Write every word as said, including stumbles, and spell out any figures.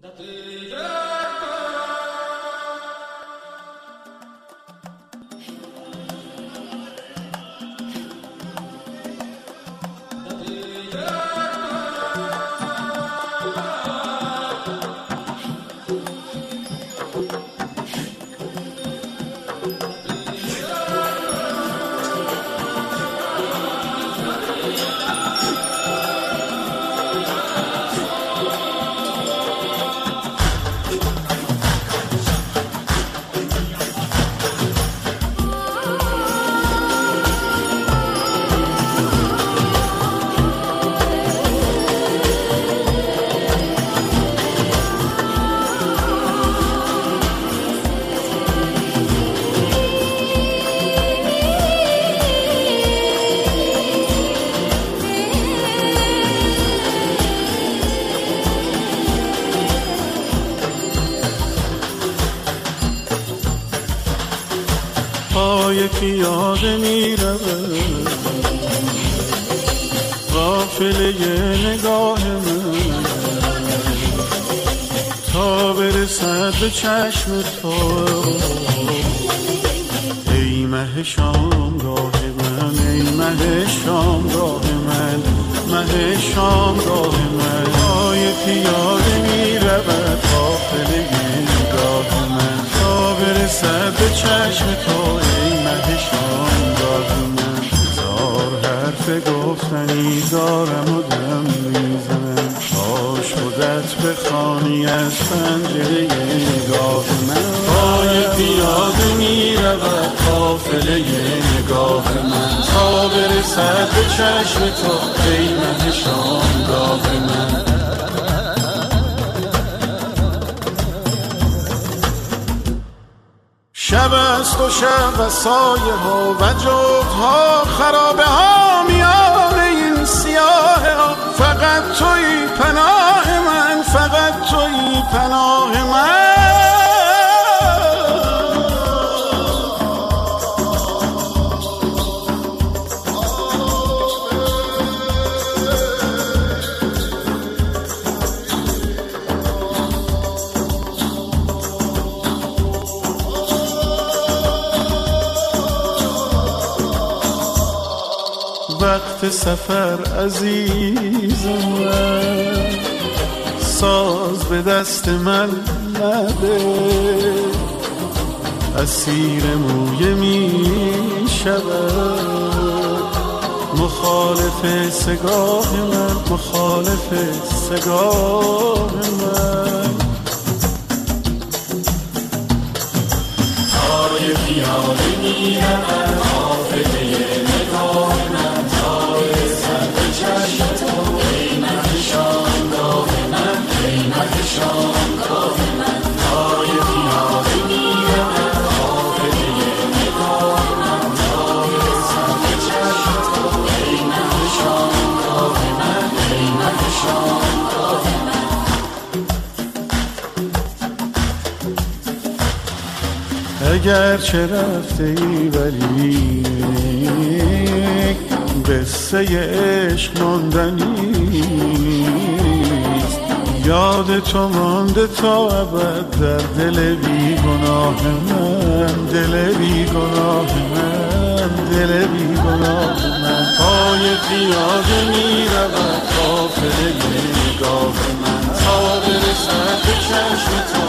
پای پیاده می رود غافل یه نگاه من تا برسد به چشم تو. ای مه شامگاه من، ای مه شامگاه من، مه شامگاه من. پای پیاده می رود غافل یه نگاه من تا برسد به چشم تو. ای مه شامگاه من. هزار حرف گفتنی دارم و دم میزنم، کاش خودت بخوانی از پنجره نگاه من. پای پیاده می رود قافله نگاه من تا برسد به چشم تو. ای مه شامگاه من. شب است و شب و سایه ها و جغدها خرابه ها میان این سیاه ها. فقط توی پناه من، فقط توی پناه من. وقت سفر عزیزم من، ساز به دست من نده. اسیر مویه می شود مخالف سگاه من، مخالف سگاه من. پای پیاده می رود غافل نگاه من تا برسد به چشم تو. ای مه شامگاه من، ای مه شامگاه من. پای پیاده می رود غافل نگاه من تا برسد به چشم تو. ای مه شامگاه من، ای مه شامگاه من. اگر چه رفته ای ولی قصه عشق ماندنیست. یاد تو مانده تا ابد در دل بی گناه من، دل بی گناه من، دل بی گناه من. پای پیاده می رود غافل نگاه من تا برسد به چشم تو.